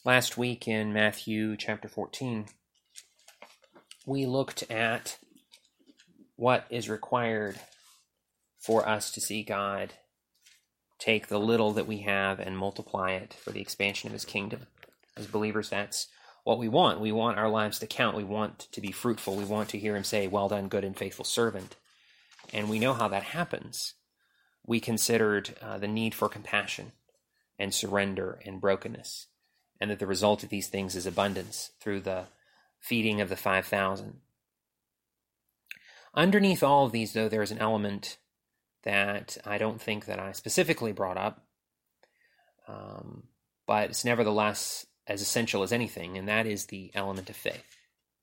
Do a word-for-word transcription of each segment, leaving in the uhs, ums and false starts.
Last week in Matthew chapter fourteen, we looked at what is required for us to see God take the little that we have and multiply it for the expansion of his kingdom. As believers, that's what we want. We want our lives to count. We want to be fruitful. We want to hear him say, "Well done, good and faithful servant." And we know how that happens. We considered uh, the need for compassion and surrender and brokenness, and that the result of these things is abundance through the feeding of the five thousand. Underneath all of these, though, there is an element that I don't think that I specifically brought up, um, but it's nevertheless as essential as anything, and that is the element of faith.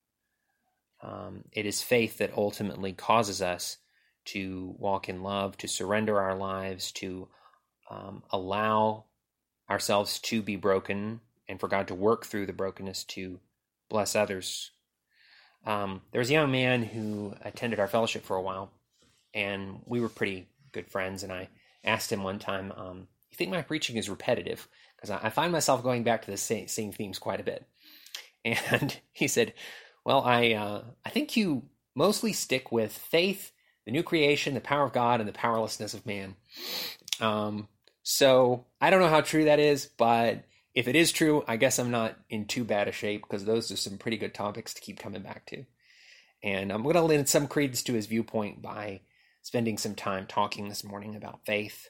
Um, it is faith that ultimately causes us to walk in love, to surrender our lives, to um, allow ourselves to be broken, and for God to work through the brokenness to bless others. Um, there was a young man who attended our fellowship for a while, and we were pretty good friends, and I asked him one time, um, you think my preaching is repetitive? Because I, I find myself going back to the same, same themes quite a bit. And he said, well, I uh, I think you mostly stick with faith, the new creation, the power of God, and the powerlessness of man. Um, so I don't know how true that is, but if it is true, I guess I'm not in too bad a shape, because those are some pretty good topics to keep coming back to. And I'm going to lend some credence to his viewpoint by spending some time talking this morning about faith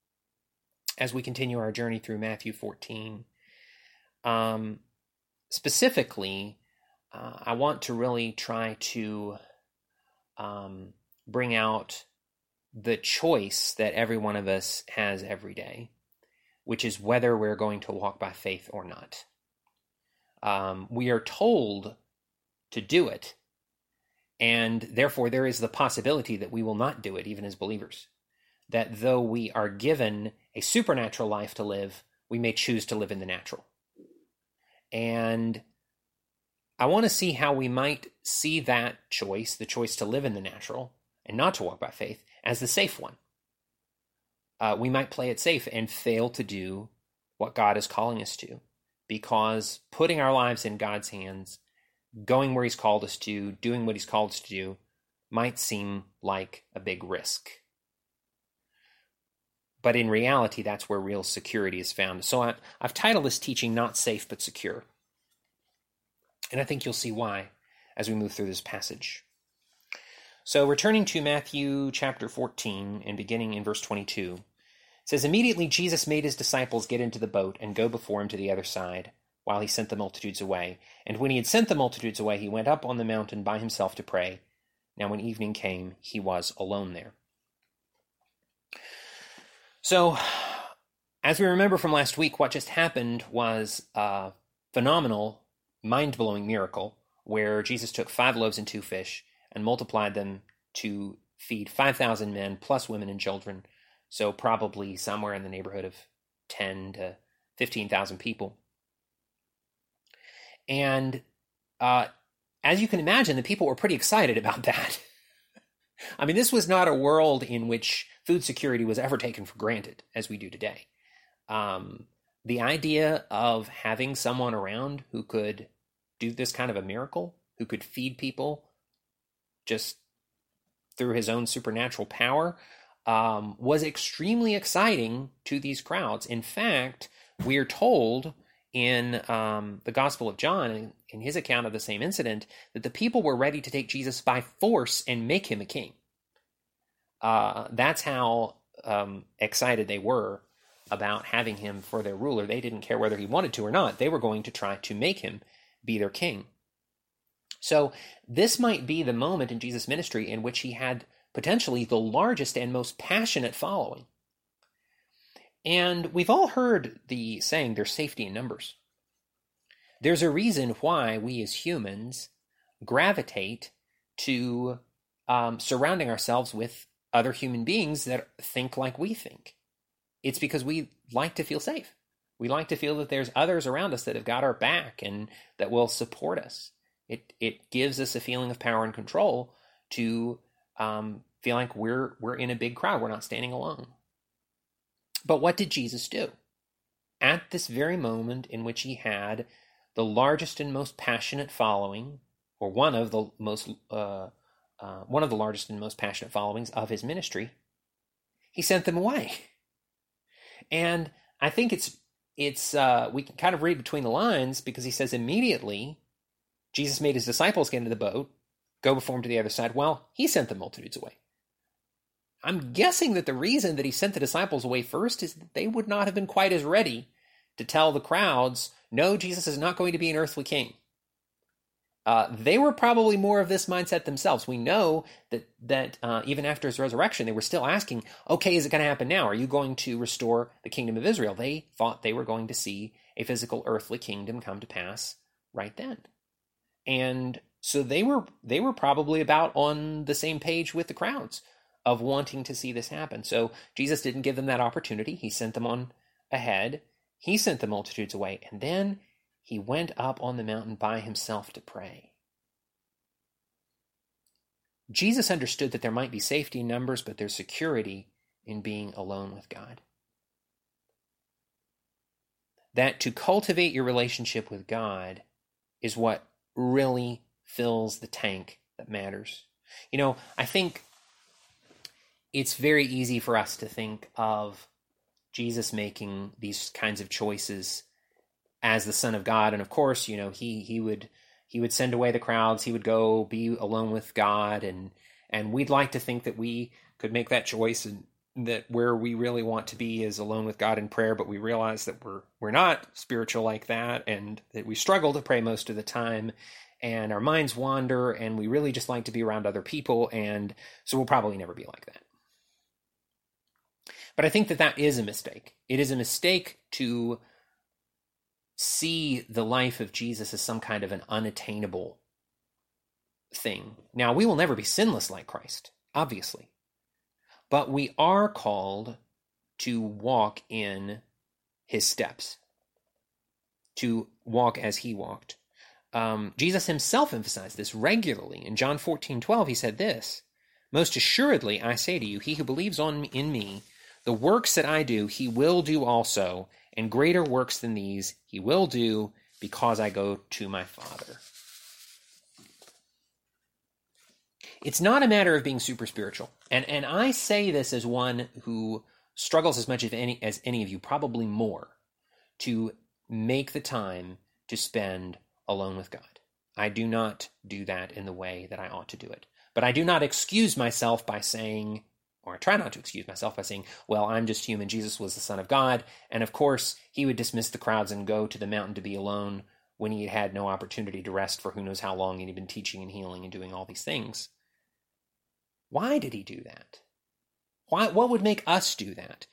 as we continue our journey through Matthew fourteen. Um, specifically, uh, I want to really try to um, bring out the choice that every one of us has every day, which is whether we're going to walk by faith or not. Um, we are told to do it, and therefore there is the possibility that we will not do it, even as believers. That though we are given a supernatural life to live, we may choose to live in the natural. And I want to see how we might see that choice, the choice to live in the natural and not to walk by faith, as the safe one. Uh, we might play it safe and fail to do what God is calling us to, because putting our lives in God's hands, going where he's called us to, doing what he's called us to do, might seem like a big risk. But in reality, that's where real security is found. So I, I've titled this teaching, Not Safe But Secure. And I think you'll see why as we move through this passage. So returning to Matthew chapter fourteen and beginning in verse twenty-two, it says, immediately Jesus made his disciples get into the boat and go before him to the other side, while he sent the multitudes away. And when he had sent the multitudes away, he went up on the mountain by himself to pray. Now when evening came, he was alone there. So, as we remember from last week, what just happened was a phenomenal, mind-blowing miracle where Jesus took five loaves and two fish and multiplied them to feed five thousand men plus women and children, so probably somewhere in the neighborhood of ten to fifteen thousand people. And uh, as you can imagine, the people were pretty excited about that. I mean, this was not a world in which food security was ever taken for granted, as we do today. Um, the idea of having someone around who could do this kind of a miracle, who could feed people just through his own supernatural power, um, was extremely exciting to these crowds. In fact, we are told in um, the Gospel of John, in his account of the same incident, that the people were ready to take Jesus by force and make him a king. Uh, that's how um, excited they were about having him for their ruler. They didn't care whether he wanted to or not. They were going to try to make him be their king. So this might be the moment in Jesus' ministry in which he had potentially the largest and most passionate following. And we've all heard the saying, there's safety in numbers. There's a reason why we as humans gravitate to um, surrounding ourselves with other human beings that think like we think. It's because we like to feel safe. We like to feel that there's others around us that have got our back and that will support us. It it gives us a feeling of power and control to um, feel like we're we're in a big crowd. We're not standing alone. But what did Jesus do? at this very moment in which he had the largest and most passionate following, or one of the most uh, uh, one of the largest and most passionate followings of his ministry, he sent them away. And I think it's it's uh, we can kind of read between the lines, because he says immediately Jesus made his disciples get into the boat, go before him to the other side. Well, he sent the multitudes away. I'm guessing that the reason that he sent the disciples away first is that they would not have been quite as ready to tell the crowds, no, Jesus is not going to be an earthly king. Uh, they were probably more of this mindset themselves. We know that that uh, even after his resurrection, they were still asking, okay, is it going to happen now? Are you going to restore the kingdom of Israel? They thought they were going to see a physical earthly kingdom come to pass right then. And so they were they were probably about on the same page with the crowds of wanting to see this happen. So Jesus didn't give them that opportunity. He sent them on ahead. He sent the multitudes away. And then he went up on the mountain by himself to pray. Jesus understood that there might be safety in numbers, but there's security in being alone with God. That to cultivate your relationship with God is what really fills the tank that matters. You know, I think it's very easy for us to think of Jesus making these kinds of choices as the Son of God, and of course, you know, he he would he would send away the crowds, he would go be alone with God, and and we'd like to think that we could make that choice, and that where we really want to be is alone with God in prayer, but we realize that we're we're not spiritual like that, and that we struggle to pray most of the time, and our minds wander, and we really just like to be around other people, and so we'll probably never be like that. But I think that that is a mistake. It is a mistake to see the life of Jesus as some kind of an unattainable thing. Now, we will never be sinless like Christ, obviously. But we are called to walk in his steps, to walk as he walked. Um, Jesus himself emphasized this regularly. In John fourteen twelve, he said this, "Most assuredly, I say to you, he who believes on in me, the works that I do, he will do also, and greater works than these he will do, because I go to my Father." It's not a matter of being super spiritual. And and I say this as one who struggles as much as any, as any of you, probably more, to make the time to spend alone with God. I do not do that in the way that I ought to do it. But I do not excuse myself by saying, or I try not to excuse myself by saying, well, I'm just human. Jesus was the Son of God. And of course, he would dismiss the crowds and go to the mountain to be alone when he had had no opportunity to rest for who knows how long, and he'd been teaching and healing and doing all these things. Why did he do that? Why? What would make us do that?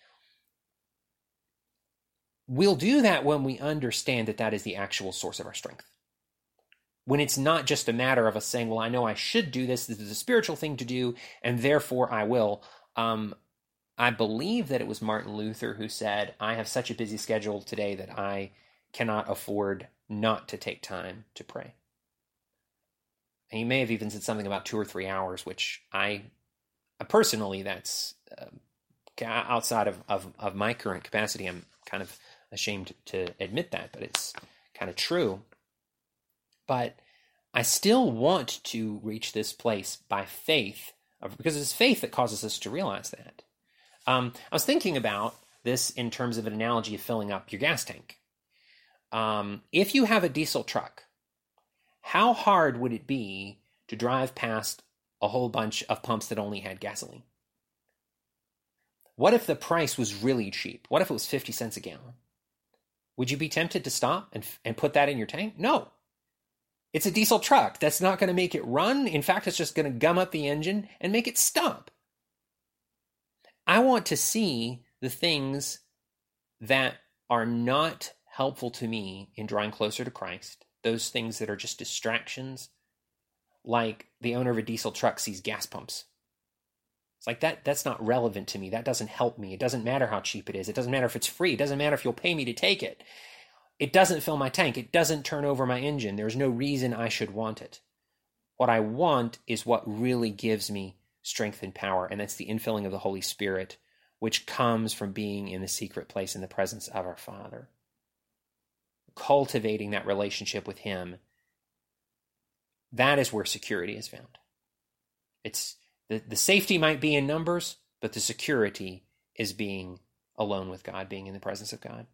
We'll do that when we understand that that is the actual source of our strength. When it's not just a matter of us saying, well, I know I should do this, this is a spiritual thing to do, and therefore I will. Um, I believe that it was Martin Luther who said, I have such a busy schedule today that I cannot afford not to take time to pray. And he may have even said something about two or three hours, which I, personally, that's uh, outside of, of, of my current capacity. I'm kind of ashamed to admit that, but it's kind of true. But I still want to reach this place by faith, because it's faith that causes us to realize that. Um, I was thinking about this in terms of an analogy of filling up your gas tank. Um, if you have a diesel truck, how hard would it be to drive past a whole bunch of pumps that only had gasoline? What if the price was really cheap? What if it was fifty cents a gallon? Would you be tempted to stop and, and put that in your tank? No. It's a diesel truck. That's not going to make it run. In fact, it's just going to gum up the engine and make it stop. I want to see the things that are not helpful to me in drawing closer to Christ, those things that are just distractions, like the owner of a diesel truck sees gas pumps. It's like that. That's not relevant to me. That doesn't help me. It doesn't matter how cheap it is. It doesn't matter if it's free. It doesn't matter if you'll pay me to take it. It doesn't fill my tank. It doesn't turn over my engine. There's no reason I should want it. What I want is what really gives me strength and power, and that's the infilling of the Holy Spirit which comes from being in the secret place in the presence of our Father. Cultivating that relationship with him, that is where security is found. It's the, the safety might be in numbers, but the security is being alone with God, being in the presence of God.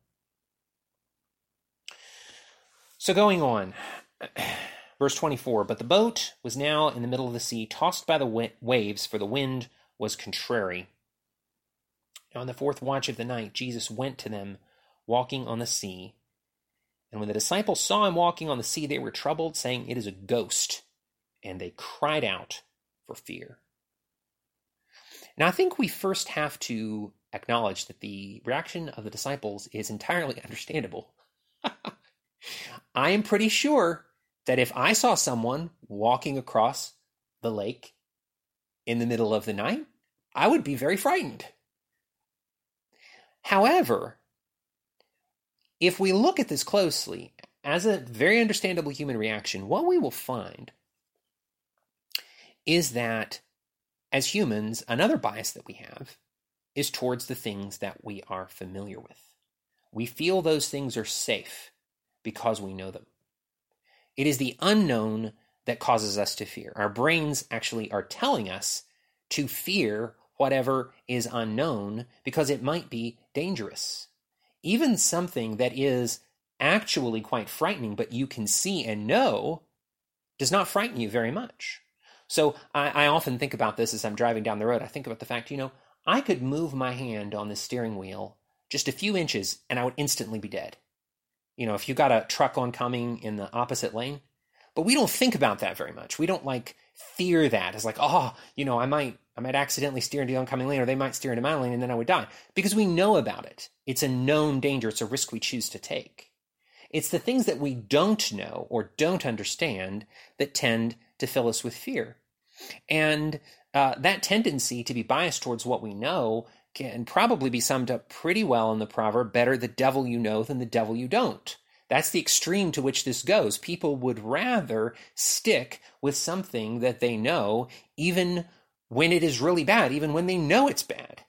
So going on, verse twenty-four, but the boat was now in the middle of the sea, tossed by the waves, for the wind was contrary. Now in the fourth watch of the night, Jesus went to them, walking on the sea. And when the disciples saw him walking on the sea, they were troubled, saying, "It is a ghost." And they cried out for fear. Now I think we first have to acknowledge that the reaction of the disciples is entirely understandable. I am pretty sure that if I saw someone walking across the lake in the middle of the night, I would be very frightened. However, if we look at this closely, as a very understandable human reaction, what we will find is that as humans, another bias that we have is towards the things that we are familiar with. We feel those things are safe because we know them. It is the unknown that causes us to fear. Our brains actually are telling us to fear whatever is unknown because it might be dangerous. Even something that is actually quite frightening, but you can see and know, does not frighten you very much. So I, I often think about this as I'm driving down the road. I think about the fact, you know, I could move my hand on the steering wheel just a few inches and I would instantly be dead. You know, if you got a truck oncoming in the opposite lane, but we don't think about that very much. We don't like fear that as like, oh, you know, I might, I might accidentally steer into the oncoming lane, or they might steer into my lane and then I would die, because we know about it. It's a known danger. It's a risk we choose to take. It's the things that we don't know or don't understand that tend to fill us with fear. And uh, that tendency to be biased towards what we know can probably be summed up pretty well in the proverb, better the devil you know than the devil you don't. That's the extreme to which this goes. People would rather stick with something that they know, even when it is really bad, even when they know it's bad,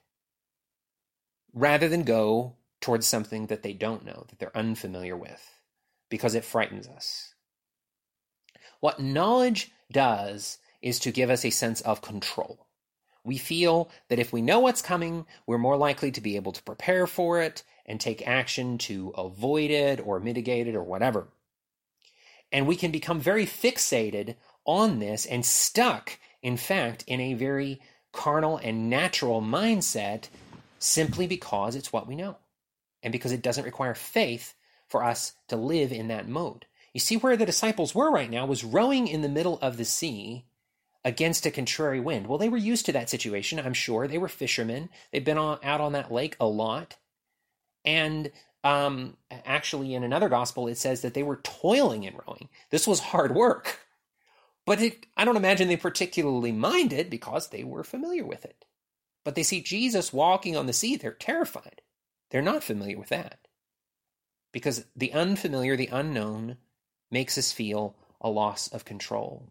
rather than go towards something that they don't know, that they're unfamiliar with, because it frightens us. What knowledge does is to give us a sense of control. We feel that if we know what's coming, we're more likely to be able to prepare for it and take action to avoid it or mitigate it or whatever. And we can become very fixated on this and stuck, in fact, in a very carnal and natural mindset simply because it's what we know and because it doesn't require faith for us to live in that mode. You see, where the disciples were right now was rowing in the middle of the sea against a contrary wind. Well, they were used to that situation, I'm sure. They were fishermen. They'd been on, out on that lake a lot. And um, actually, in another gospel, it says that they were toiling in rowing. This was hard work. But it, I don't imagine they particularly minded because they were familiar with it. But they see Jesus walking on the sea. They're terrified. They're not familiar with that. Because the unfamiliar, the unknown, makes us feel a loss of control.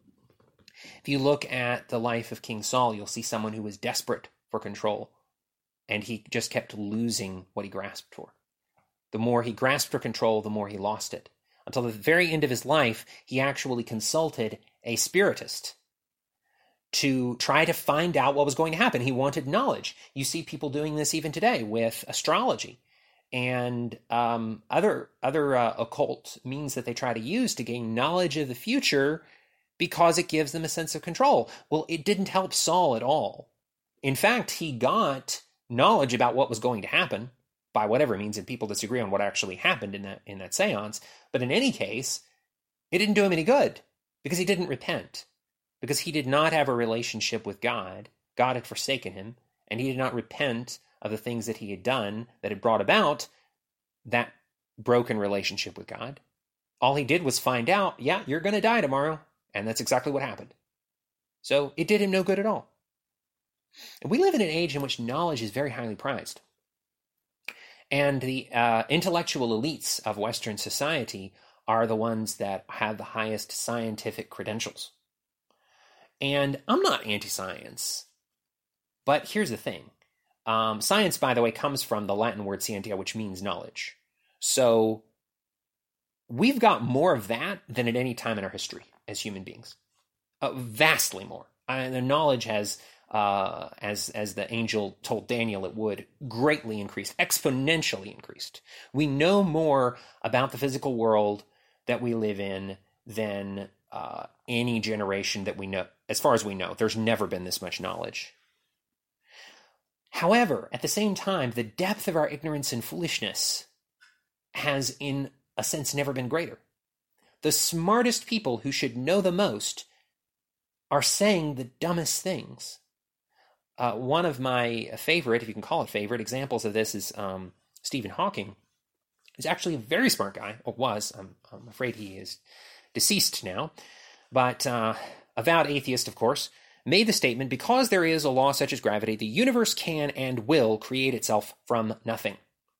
If you look at the life of King Saul, you'll see someone who was desperate for control, and he just kept losing what he grasped for. The more he grasped for control, the more he lost it. Until the very end of his life, he actually consulted a spiritist to try to find out what was going to happen. He wanted knowledge. You see people doing this even today with astrology and um, other, other uh, occult means that they try to use to gain knowledge of the future because it gives them a sense of control. Well, it didn't help Saul at all. In fact, he got knowledge about what was going to happen by whatever means, and people disagree on what actually happened in that in that seance. But in any case, it didn't do him any good because he didn't repent, because he did not have a relationship with God. God had forsaken him, and he did not repent of the things that he had done that had brought about that broken relationship with God. All he did was find out, yeah, you're going to die tomorrow. And that's exactly what happened. So it did him no good at all. And we live in an age in which knowledge is very highly prized. And the uh, intellectual elites of Western society are the ones that have the highest scientific credentials. And I'm not anti-science. But here's the thing. Um, science, by the way, comes from the Latin word scientia, which means knowledge. So we've got more of that than at any time in our history as human beings. Uh, vastly more. Uh, the knowledge has, uh, as as the angel told Daniel it would, greatly increased, exponentially increased. We know more about the physical world that we live in than uh, any generation that we know. As far as we know, there's never been this much knowledge. However, at the same time, the depth of our ignorance and foolishness has, in a sense, never been greater. The smartest people who should know the most are saying the dumbest things. Uh, one of my favorite, if you can call it favorite, examples of this is um, Stephen Hawking. He's actually a very smart guy, or was. I'm, I'm afraid he is deceased now. But uh, avowed atheist, of course, made the statement, because there is a law such as gravity, the universe can and will create itself from nothing.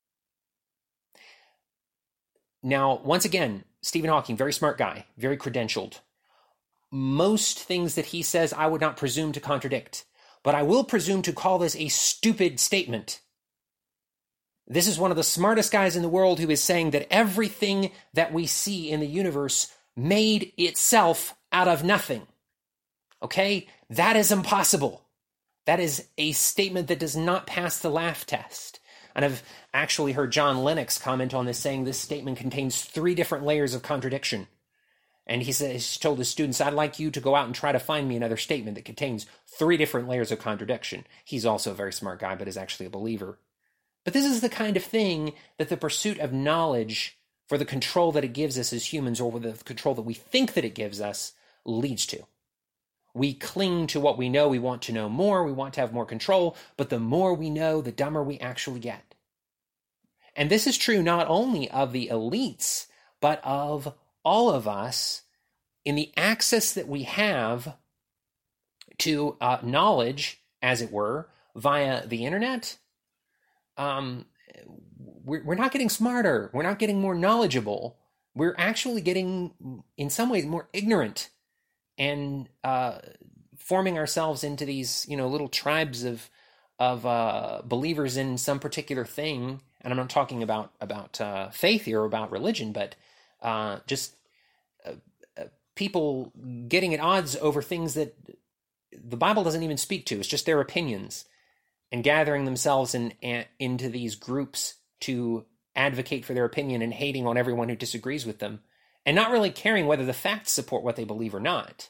Now, once again, Stephen Hawking, very smart guy, very credentialed. Most things that he says I would not presume to contradict, but I will presume to call this a stupid statement. This is one of the smartest guys in the world who is saying that everything that we see in the universe made itself out of nothing. Okay? That is impossible. That is a statement that does not pass the laugh test. And I've actually heard John Lennox comment on this, saying this statement contains three different layers of contradiction. And he says, he's told his students, I'd like you to go out and try to find me another statement that contains three different layers of contradiction. He's also a very smart guy, but is actually a believer. But this is the kind of thing that the pursuit of knowledge, for the control that it gives us as humans, or the control that we think that it gives us, leads to. We cling to what we know. We want to know more. We want to have more control. But the more we know, the dumber we actually get. And this is true not only of the elites, but of all of us in the access that we have to uh, knowledge, as it were, via the internet. Um, we're, we're not getting smarter. We're not getting more knowledgeable. We're actually getting, in some ways, more ignorant, and uh, forming ourselves into these, you know, little tribes of of uh, believers in some particular thing. And I'm not talking about about uh, faith here or about religion, but uh, just uh, uh, people getting at odds over things that the Bible doesn't even speak to. It's just their opinions, and gathering themselves in, in into these groups to advocate for their opinion and hating on everyone who disagrees with them, and not really caring whether the facts support what they believe or not.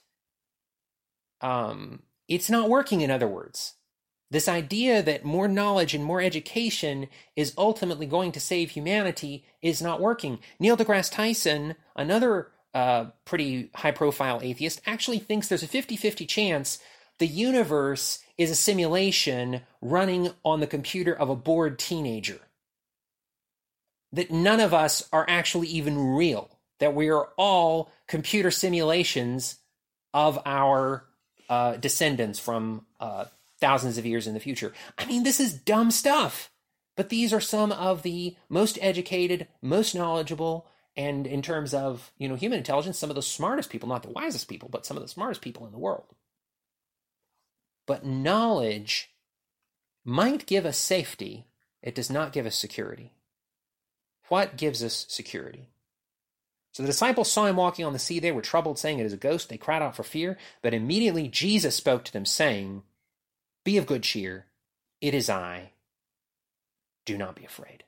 Um, it's not working, in other words. This idea that more knowledge and more education is ultimately going to save humanity is not working. Neil deGrasse Tyson, another uh, pretty high-profile atheist, actually thinks there's a fifty-fifty chance the universe is a simulation running on the computer of a bored teenager. That none of us are actually even real. That we are all computer simulations of our uh, descendants from uh, thousands of years in the future. I mean, this is dumb stuff. But these are some of the most educated, most knowledgeable, and in terms of, you know, human intelligence, some of the smartest people, not the wisest people, but some of the smartest people in the world. But knowledge might give us safety. It does not give us security. What gives us security? So the disciples saw him walking on the sea. They were troubled, saying it is a ghost. They cried out for fear. But immediately Jesus spoke to them, saying, be of good cheer. It is I. Do not be afraid.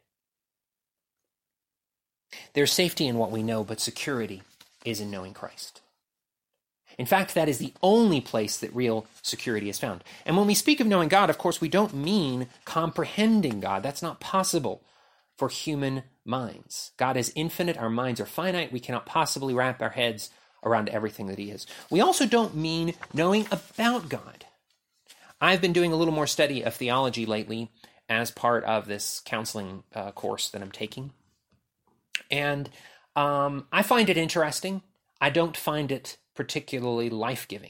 There's safety in what we know, but security is in knowing Christ. In fact, that is the only place that real security is found. And when we speak of knowing God, of course, we don't mean comprehending God. That's not possible for human minds. God is infinite. Our minds are finite. We cannot possibly wrap our heads around everything that he is. We also don't mean knowing about God. I've been doing a little more study of theology lately as part of this counseling uh, course that I'm taking. And um, I find it interesting. I don't find it particularly life-giving.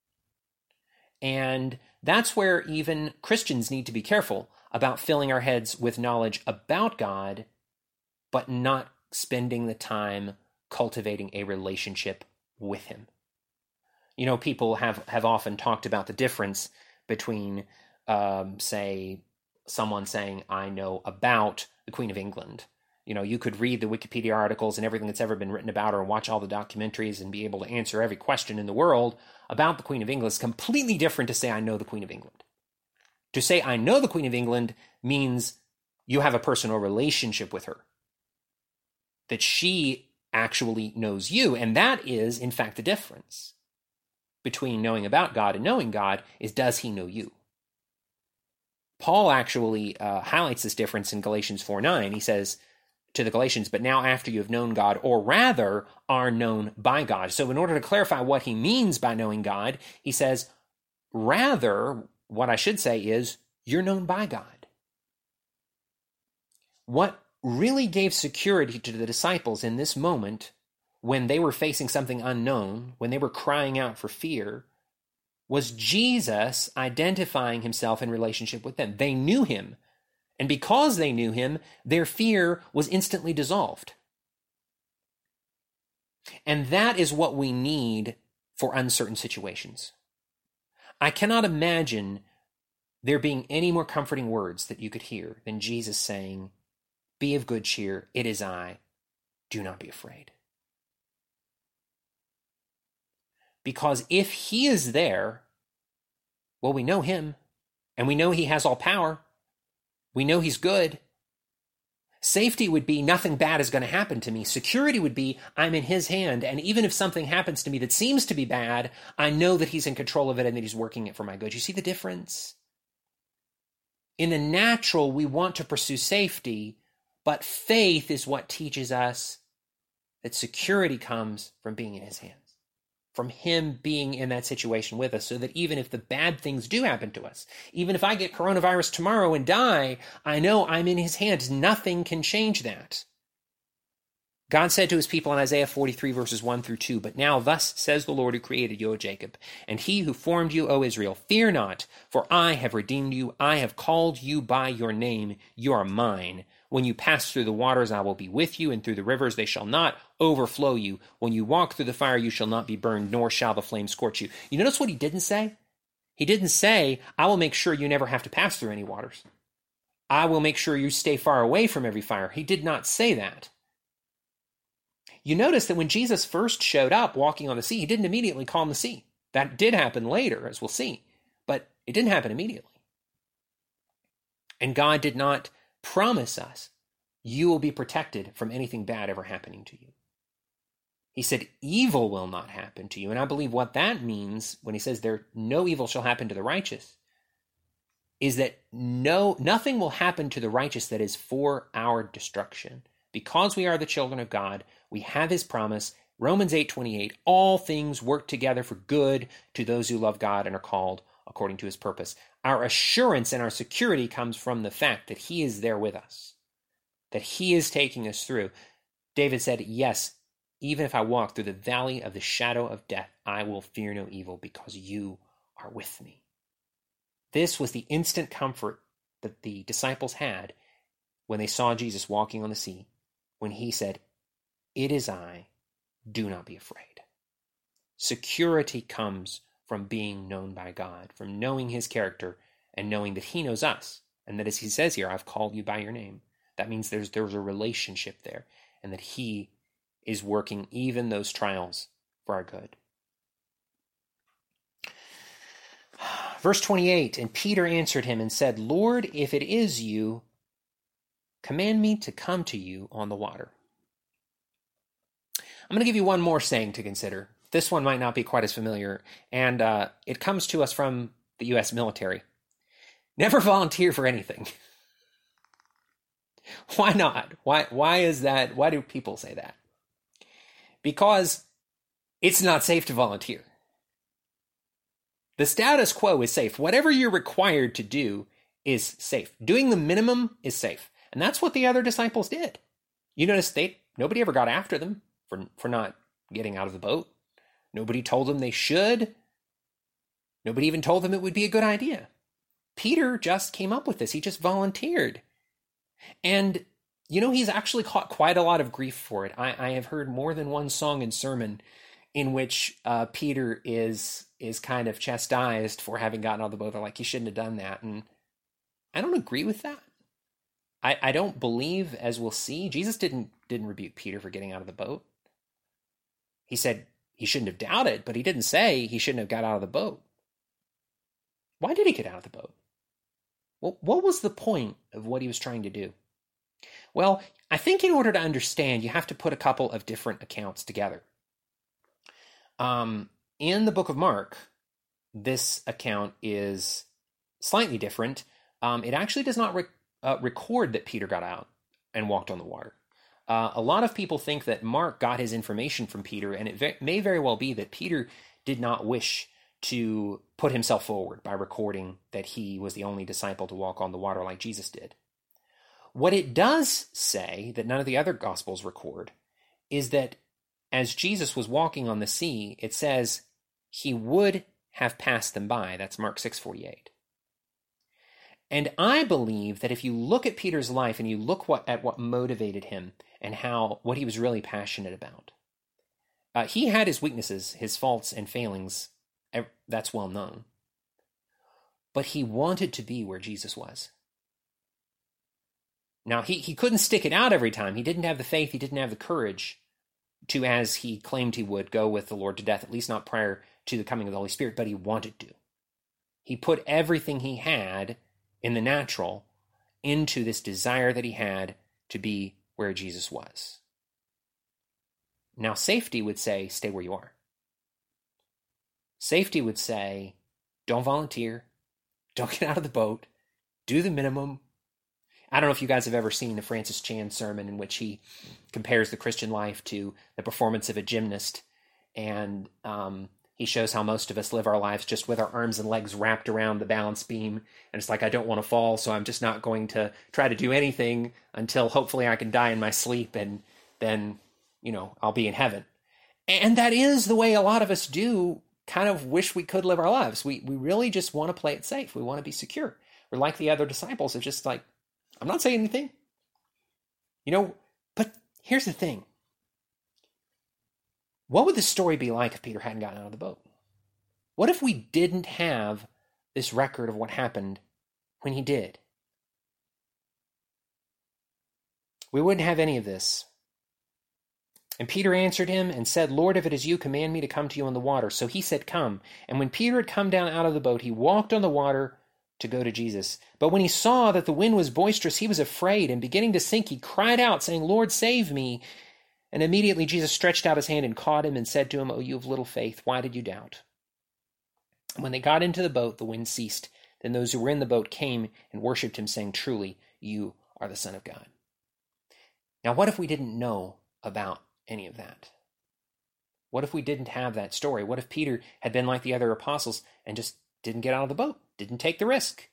And that's where even Christians need to be careful about filling our heads with knowledge about God, but not spending the time cultivating a relationship with him. You know, people have, have often talked about the difference between, um, say, someone saying, I know about the Queen of England. You know, you could read the Wikipedia articles and everything that's ever been written about her and watch all the documentaries and be able to answer every question in the world about the Queen of England. It's completely different to say, I know the Queen of England. To say, I know the Queen of England means you have a personal relationship with her, that she actually knows you. And that is, in fact, the difference between knowing about God and knowing God is, does he know you? Paul actually uh, highlights this difference in Galatians four nine. He says to the Galatians, but now after you have known God, or rather are known by God. So in order to clarify what he means by knowing God, he says, rather, what I should say is, you're known by God. What really gave security to the disciples in this moment, when they were facing something unknown, when they were crying out for fear, was Jesus identifying himself in relationship with them. They knew him. And because they knew him, their fear was instantly dissolved. And that is what we need for uncertain situations. I cannot imagine there being any more comforting words that you could hear than Jesus saying, be of good cheer, it is I, do not be afraid. Because if he is there, well, we know him, and we know he has all power. We know he's good. Safety would be nothing bad is going to happen to me. Security would be I'm in his hand, and even if something happens to me that seems to be bad, I know that he's in control of it and that he's working it for my good. You see the difference? In the natural, we want to pursue safety, but faith is what teaches us that security comes from being in his hands, from him being in that situation with us, so that even if the bad things do happen to us, even if I get coronavirus tomorrow and die, I know I'm in his hands. Nothing can change that. God said to his people in Isaiah forty-three, verses one through two, but now thus says the Lord who created you, O Jacob, and he who formed you, O Israel, fear not, for I have redeemed you. I have called you by your name. You are mine. When you pass through the waters, I will be with you, and through the rivers they shall not overflow you. When you walk through the fire, you shall not be burned, nor shall the flame scorch you. You notice what he didn't say? He didn't say, I will make sure you never have to pass through any waters. I will make sure you stay far away from every fire. He did not say that. You notice that when Jesus first showed up walking on the sea, he didn't immediately calm the sea. That did happen later, as we'll see, but it didn't happen immediately. And God did not promise us, you will be protected from anything bad ever happening to you. He said, evil will not happen to you. And I believe what that means when he says there, no evil shall happen to the righteous, is that no, nothing will happen to the righteous that is for our destruction. Because we are the children of God, we have his promise. Romans eight twenty-eight, all things work together for good to those who love God and are called according to his purpose. Our assurance and our security comes from the fact that he is there with us, that he is taking us through. David said, yes, even if I walk through the valley of the shadow of death, I will fear no evil because you are with me. This was the instant comfort that the disciples had when they saw Jesus walking on the sea, when he said, it is I, do not be afraid. Security comes from being known by God, from knowing his character and knowing that he knows us. And that as he says here, I've called you by your name. That means there's there's a relationship there and that he is working even those trials for our good. Verse twenty-eight, and Peter answered him and said, Lord, if it is you, command me to come to you on the water. I'm going to give you one more saying to consider. This one might not be quite as familiar, and uh, it comes to us from the U S military. Never volunteer for anything. Why not? Why, why is that? Why do people say that? Because it's not safe to volunteer. The status quo is safe. Whatever you're required to do is safe. Doing the minimum is safe. And that's what the other disciples did. You notice they nobody ever got after them for, for not getting out of the boat. Nobody told them they should. Nobody even told them it would be a good idea. Peter just came up with this. He just volunteered. And, you know, he's actually caught quite a lot of grief for it. I, I have heard more than one song and sermon in which uh, Peter is is kind of chastised for having gotten out of the boat. They're like, he shouldn't have done that. And I don't agree with that. I, I don't believe, as we'll see, Jesus didn't didn't rebuke Peter for getting out of the boat. He said he shouldn't have doubted, but he didn't say he shouldn't have got out of the boat. Why did he get out of the boat? Well, what was the point of what he was trying to do? Well, I think in order to understand, you have to put a couple of different accounts together. Um, in the book of Mark, this account is slightly different. Um, it actually does not rec- uh, record that Peter got out and walked on the water. Uh, a lot of people think that Mark got his information from Peter, and it ve- may very well be that Peter did not wish to put himself forward by recording that he was the only disciple to walk on the water like Jesus did. What it does say, that none of the other Gospels record, is that as Jesus was walking on the sea, it says he would have passed them by. That's Mark six forty-eight. And I believe that if you look at Peter's life and you look what, at what motivated him and how what he was really passionate about, uh, he had his weaknesses, his faults and failings. That's well known. But he wanted to be where Jesus was. Now, he, he couldn't stick it out every time. He didn't have the faith, he didn't have the courage to, as he claimed he would, go with the Lord to death, at least not prior to the coming of the Holy Spirit, but he wanted to. He put everything he had in the natural into this desire that he had to be where Jesus was. Now, safety would say, stay where you are. Safety would say, don't volunteer, don't get out of the boat, do the minimum. I don't know if you guys have ever seen the Francis Chan sermon in which he compares the Christian life to the performance of a gymnast, and um, he shows how most of us live our lives just with our arms and legs wrapped around the balance beam, and it's like, I don't want to fall, so I'm just not going to try to do anything until hopefully I can die in my sleep, and then, you know, I'll be in heaven. And that is the way a lot of us do kind of wish we could live our lives. We we really just want to play it safe. We want to be secure. We're like the other disciples. It's just like, I'm not saying anything. You know, but here's the thing. What would the story be like if Peter hadn't gotten out of the boat? What if we didn't have this record of what happened when he did? We wouldn't have any of this. And Peter answered him and said, Lord, if it is you, command me to come to you on the water. So he said, come. And when Peter had come down out of the boat, he walked on the water to go to Jesus. But when he saw that the wind was boisterous, he was afraid, and beginning to sink, he cried out, saying, Lord, save me. And immediately Jesus stretched out his hand and caught him and said to him, O you of little faith, why did you doubt? And when they got into the boat, the wind ceased. Then those who were in the boat came and worshipped him, saying, truly, you are the Son of God. Now, what if we didn't know about any of that? What if we didn't have that story? What if Peter had been like the other apostles and just didn't get out of the boat, didn't take the risk?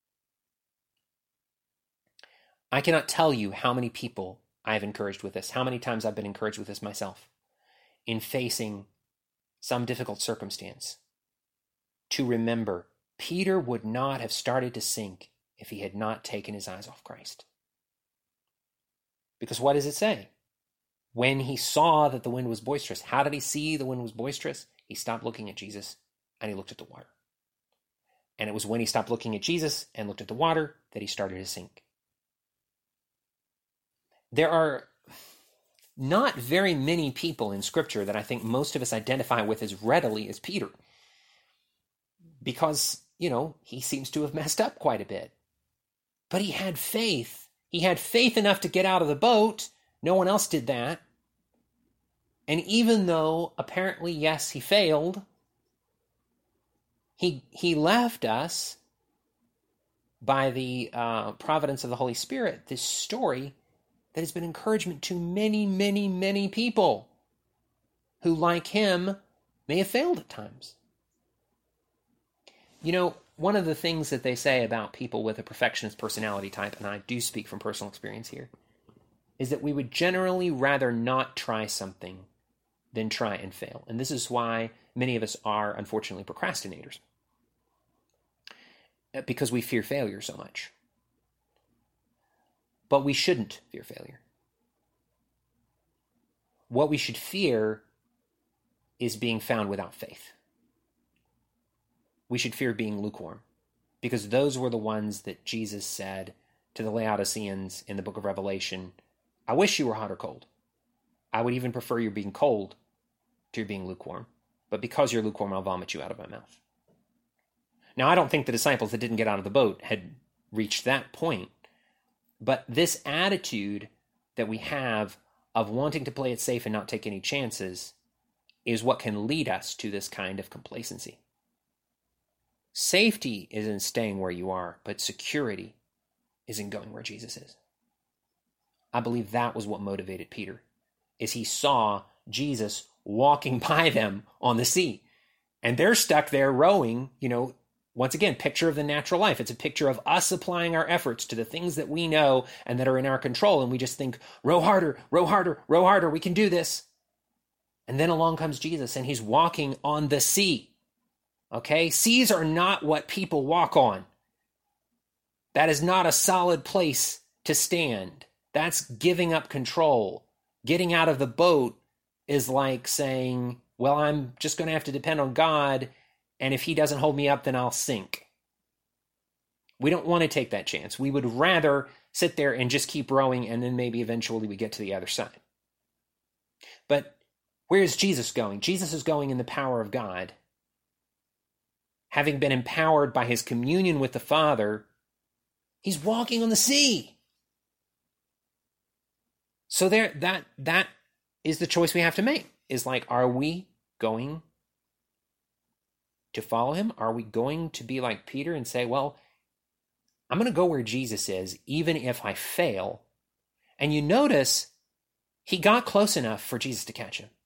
I cannot tell you how many people I have encouraged with this, how many times I've been encouraged with this myself, in facing some difficult circumstance, to remember Peter would not have started to sink if he had not taken his eyes off Christ. Because what does it say? When he saw that the wind was boisterous, how did he see the wind was boisterous? He stopped looking at Jesus and he looked at the water. And it was when he stopped looking at Jesus and looked at the water that he started to sink. There are not very many people in Scripture that I think most of us identify with as readily as Peter. Because, you know, he seems to have messed up quite a bit. But he had faith. He had faith enough to get out of the boat. No one else did that. And even though apparently, yes, he failed, he he left us by the uh, providence of the Holy Spirit this story that has been encouragement to many, many, many people who, like him, may have failed at times. You know, one of the things that they say about people with a perfectionist personality type, and I do speak from personal experience here, is that we would generally rather not try something than try and fail. And this is why many of us are, unfortunately, procrastinators. Because we fear failure so much. But we shouldn't fear failure. What we should fear is being found without faith. We should fear being lukewarm. because those were the ones that Jesus said to the Laodiceans in the book of Revelation, I wish you were hot or cold. I would even prefer your being cold to your being lukewarm. But because you're lukewarm, I'll vomit you out of my mouth. Now, I don't think the disciples that didn't get out of the boat had reached that point. But this attitude that we have of wanting to play it safe and not take any chances is what can lead us to this kind of complacency. Safety is in staying where you are, but security is in going where Jesus is. I believe that was what motivated Peter, is he saw Jesus walking by them on the sea. And they're stuck there rowing, you know, once again, picture of the natural life. It's a picture of us applying our efforts to the things that we know and that are in our control. And we just think, row harder, row harder, row harder. We can do this. And then along comes Jesus and he's walking on the sea. Okay? Seas are not what people walk on. That is not a solid place to stand. That's giving up control. Getting out of the boat is like saying, well, I'm just going to have to depend on God, and if he doesn't hold me up, then I'll sink. We don't want to take that chance. We would rather sit there and just keep rowing, and then maybe eventually we get to the other side. But where is Jesus going? Jesus is going in the power of God. Having been empowered by his communion with the Father, he's walking on the sea. So there, that that is the choice we have to make. Is like, are we going to follow him? Are we going to be like Peter and say, well, I'm going to go where Jesus is, even if I fail? And you notice he got close enough for Jesus to catch him.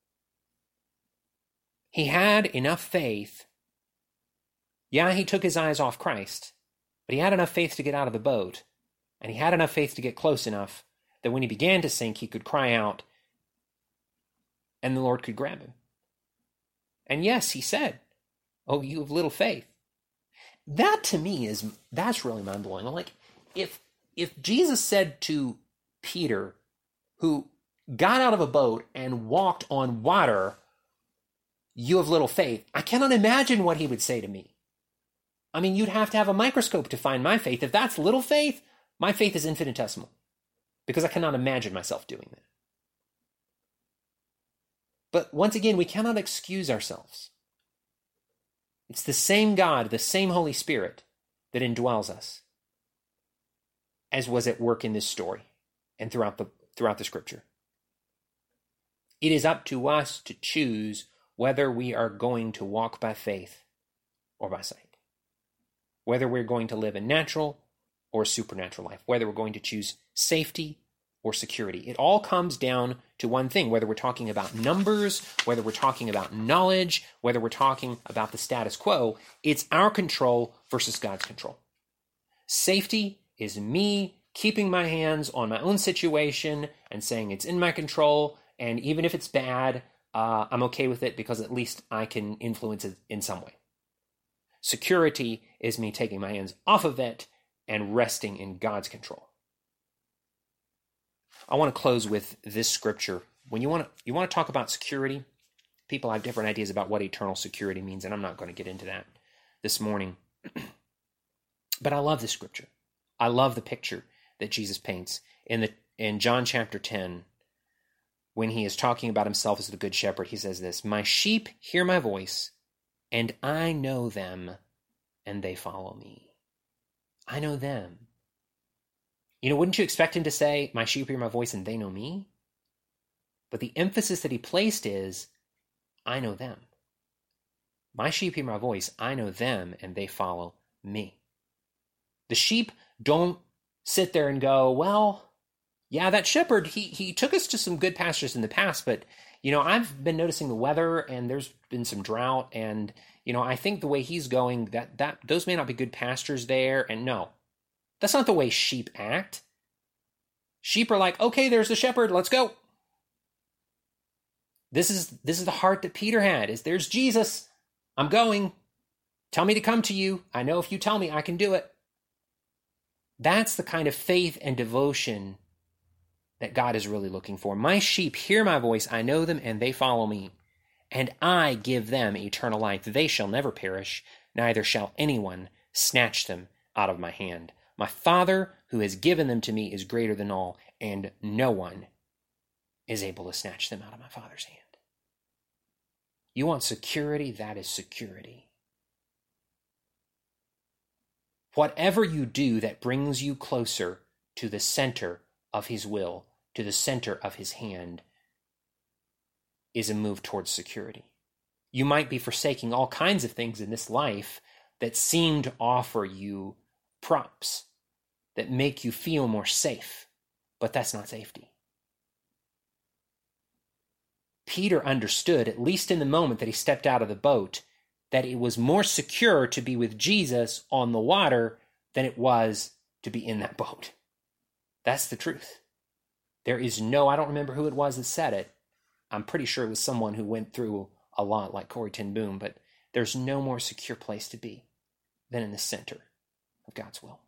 He had enough faith. Yeah, he took his eyes off Christ, but he had enough faith to get out of the boat, and he had enough faith to get close enough that when he began to sink, he could cry out, and the Lord could grab him. And yes, he said, oh, you have little faith. That to me is, that's really mind-blowing. Like, if if Jesus said to Peter, who got out of a boat and walked on water, you have little faith, I cannot imagine what he would say to me. I mean, you'd have to have a microscope to find my faith. If that's little faith, my faith is infinitesimal, because I cannot imagine myself doing that. But once again, we cannot excuse ourselves. It's the same God, the same Holy Spirit that indwells us, as was at work in this story and throughout the throughout the scripture. It is up to us to choose whether we are going to walk by faith or by sight, whether we're going to live a natural or a supernatural life, whether we're going to choose safety or security. It all comes down to one thing, whether we're talking about numbers, whether we're talking about knowledge, whether we're talking about the status quo, it's our control versus God's control. Safety is me keeping my hands on my own situation and saying it's in my control, and even if it's bad, uh, I'm okay with it because at least I can influence it in some way. Security is me taking my hands off of it and resting in God's control. I want to close with this scripture. When you want to you want to talk about security, people have different ideas about what eternal security means, and I'm not going to get into that this morning. But I love this scripture. I love the picture that Jesus paints in the in John chapter ten. When he is talking about himself as the good shepherd, he says this, "My sheep hear my voice, and I know them, and they follow me." I know them. You know, wouldn't you expect him to say, "My sheep hear my voice and they know me"? But the emphasis that he placed is, I know them. My sheep hear my voice, I know them, and they follow me. The sheep don't sit there and go, well, yeah, that shepherd, he he took us to some good pastures in the past, but, you know, I've been noticing the weather, and there's been some drought, and, you know, I think the way he's going, that that those may not be good pastures there, and no. That's not the way sheep act. Sheep are like, okay, there's the shepherd, let's go. This is this is the heart that Peter had, is there's Jesus, I'm going. Tell me to come to you. I know if you tell me, I can do it. That's the kind of faith and devotion that God is really looking for. My sheep hear my voice, I know them, and they follow me. And I give them eternal life. They shall never perish, neither shall anyone snatch them out of my hand. My Father who has given them to me is greater than all, and no one is able to snatch them out of my Father's hand. You want security? That is security. Whatever you do that brings you closer to the center of his will, to the center of his hand, is a move towards security. You might be forsaking all kinds of things in this life that seem to offer you props, that make you feel more safe, but that's not safety. Peter understood, at least in the moment that he stepped out of the boat, that it was more secure to be with Jesus on the water than it was to be in that boat. That's the truth. There is no, I don't remember who it was that said it. I'm pretty sure it was someone who went through a lot like Corrie ten Boom, but there's no more secure place to be than in the center of God's will.